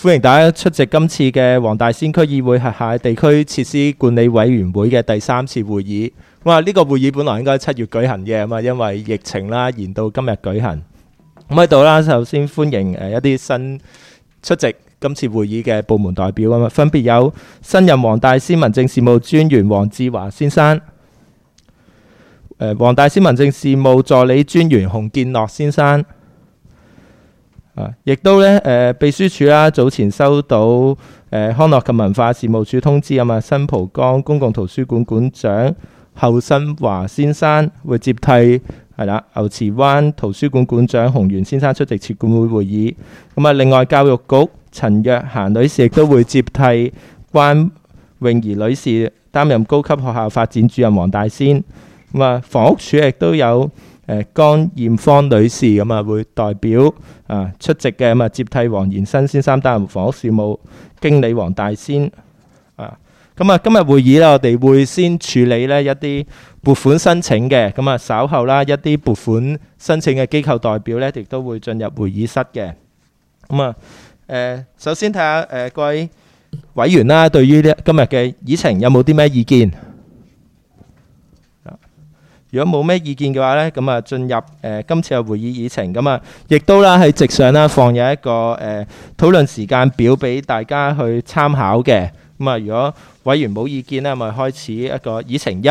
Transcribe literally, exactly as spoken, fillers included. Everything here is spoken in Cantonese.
歡迎大家出席今次嘅黃大仙區議會轄下地區設施管理委員會嘅第三次會議。哇！呢個會議本來應該七月舉行嘅，咁啊因為疫情啦，延到今日舉行。咁喺度啦，首先歡迎誒一啲新出席今次會議嘅部門代表啊嘛，分別有新任黃大仙民政事務專員黃志華先生，誒黃大仙民政事務助理專員洪建樂先生。啊！亦都咧，誒、呃、秘書處啦，早前收到誒、呃、康樂及文化事務處通知啊嘛，新蒲崗公共圖書館館長侯新華先生會接替係啦，牛池灣圖書館館長洪元先生出席設管會會議。咁啊，另外教育局陳若嫻女士亦都會接替關詠儀女士擔任高級學校發展主任黃大仙。咁啊，房屋署亦都有。誒江艷芳女士咁啊，會代表啊出席嘅，咁啊接替黃延新先生擔任房屋事務經理黃大仙啊。咁啊，今日會議咧，我哋會先處理呢一啲撥款申請嘅，咁啊稍後啦，一啲撥款申請嘅機構代表咧，亦都會進入會議室嘅。咁啊誒，首先睇下誒各位委員啦，對於呢今日嘅議程有冇啲咩意見？如果冇咩意見嘅話呢，咁啊進入誒、呃、今次嘅會議議程，咁啊亦都啦喺席上啦放有一個誒、呃、討論時間表俾大家去參考嘅。咁啊，如果委員冇意見呢，咪開始一個議程一。